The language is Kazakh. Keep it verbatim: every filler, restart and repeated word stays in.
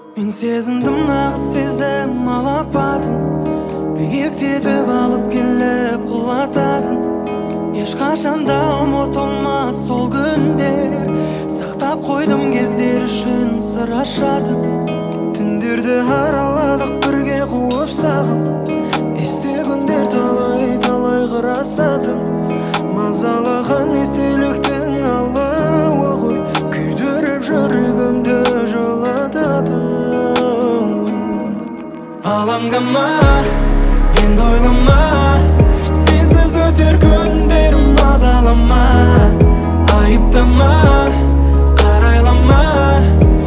Мен сезіндім нағыз сезім алапатын, биіктетіп алып келіп құлататын. Ешқашанда ұмытылмас сол күндер, сақтап қойдым кездер үшін сыр ашатын. Түндерді араладық бірге қуып сағым, есте күндер талай-талай қырасатын. Мазалаған естеліктің алауы ғой, күйдіріп жүрегімді жылататын. Алаңдама, енді ойлама, сенсіз өтер күндерім мазалама. Айыптама, қарайлама,